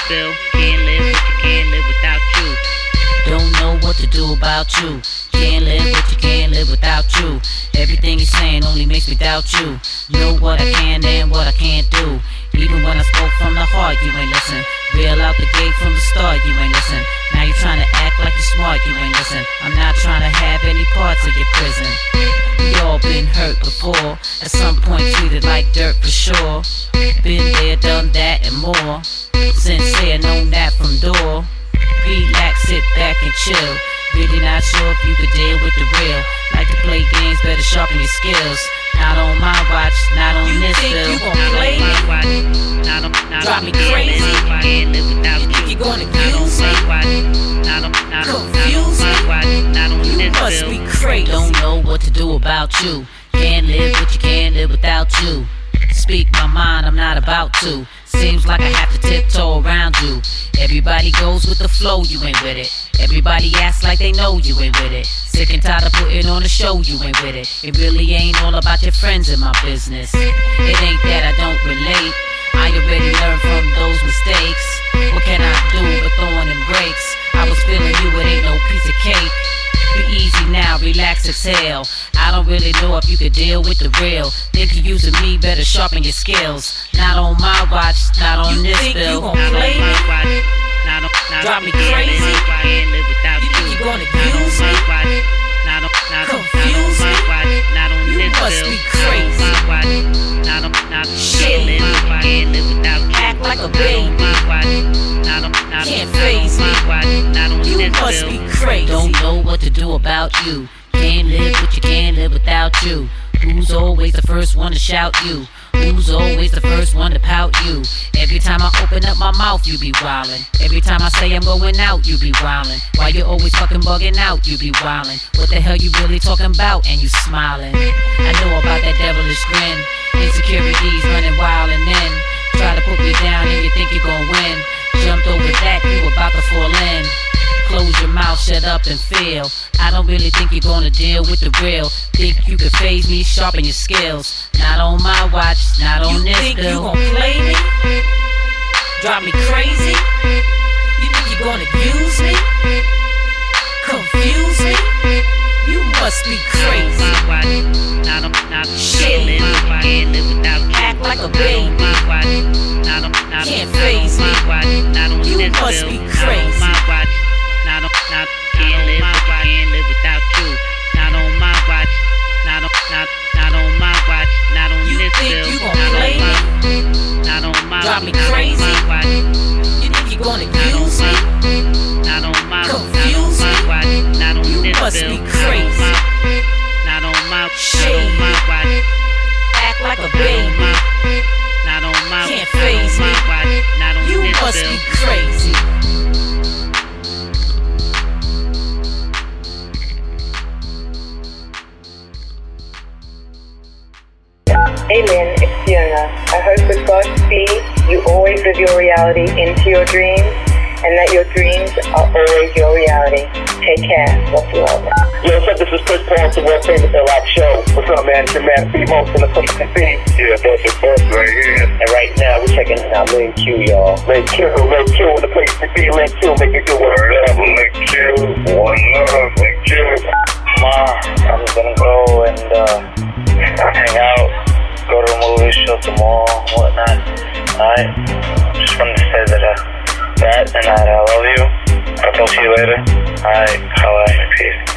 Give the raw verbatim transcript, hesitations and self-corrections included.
bill. Can't live with you, can't live without you. Don't know what to do about you. Can't live with you, can't live without you. Everything you're saying only makes me doubt you. Know what I can and what I can't do. Even when I spoke from the heart, you ain't listen. Real out the gate from the start, you ain't listen. Now you're trying to act like you're smart, you ain't listen. I'm not trying to have any parts of your prison. We all been hurt before. At some point treated like dirt for sure. Been there, done that and more. Sincere, known that from door. Relax, sit back and chill. Really not sure if you could deal with the real. Like to play games, better sharpen your skills. Not on my watch, not on you this think bill. You gon' play me? Not on, not Drive on me can't crazy. Live, can't live without You you. think you gonna Not on use my me? watch. Not on, not on, Confuse not on my me? watch. Not on You this must bill. be crazy. Don't know what to do about you. Can't live with you, can't live without you. Speak my mind, I'm not about to. Seems like I have to tiptoe around you. Everybody goes with the flow, you ain't with it. Everybody acts like they know you ain't with it. Sick and tired of putting on a show, you ain't with it. It really ain't all about your friends in my business. It ain't that I don't relate. I already learned from those mistakes. What can I do but throwing them breaks? I was feeling you, it ain't no piece of cake. Be easy now, relax, exhale. I don't really know if you could deal with the real. Think you're using me, better sharpen your skills. Not on my watch, not on You this think you bill. gon' Not on play my me? watch. Not on, not Drive on me can't crazy? Live, can't live without You you. think you gonna Not on use my me? watch. Not on, not on, Confuse not on my me? watch. Not on You this must bill. be crazy. Not on my watch. Not on, not on Shit. can't live, can't live without you. Act like a Not baby. on my watch. Not on, not on, Can't not faze on my me. watch. Not on You this must bill. be crazy. Don't know what to do about you. Can't live with you, can't live without you. Who's always the first one to shout you? Who's always the first one to pout you? Every time I open up my mouth, you be wildin'. Every time I say I'm going out, you be wildin'. Why you always fucking bugging out, you be wildin'. What the hell you really talking about, and you smiling? I know about that devilish grin. Insecurities running wild and then try to put me down and you think you gon' win. Jumped over that, you about to fall in. Close your mouth, shut up and feel. I don't really think you're gonna deal with the real. Think you could phase me, sharpen your skills. Not on my watch, not on You this think you bill. gon' play me? Drive me crazy? You think you gonna use me? Confuse me? You must be crazy. Not on my watch. Not on, not on Shit. can't live, can't live without you. Act like a Not baby. on my watch. Not on, not Can't on, not faze on me. my watch. Not on You this must bill. be Not crazy. on my watch. Not on, not can't live, can't live without you. Not on my watch. Not on, not, not on my watch. Not on You this think bill. you gon' Not on play my, me? not on my, Drive me not on crazy? my watch. You think you gonna Not on use my, me? not on my, Confuse not on my me? watch. Not on You this must bill. be Not on crazy. my, not on my, not Shit. on my watch. Act like a Not on baby. my, not on my, Can't not faze on my me. watch. Not on You this must bill. be crazy. Hey Lynn, it's Fiona. I hope with God's speed you always live your reality into your dreams and that your dreams are always your reality. Take care. Lots of love. Yo, what's up? This is Chris Paul, the world famous The Rock Show. What's up, man? It's your man, B-Most in the place to be. Yeah, that's the first right here. And right now, we're checking out Link Q, y'all. Link Q, Link Q in the place to be. Link Q, make it do word up. Link Q, one love, Link Q. Ma, I'm gonna go and uh, hang out, go to a movie, show the mall, whatnot. Alright? Just wanted to say that, uh, that and that I love you. I'll talk to you later. Alright, holla, peace.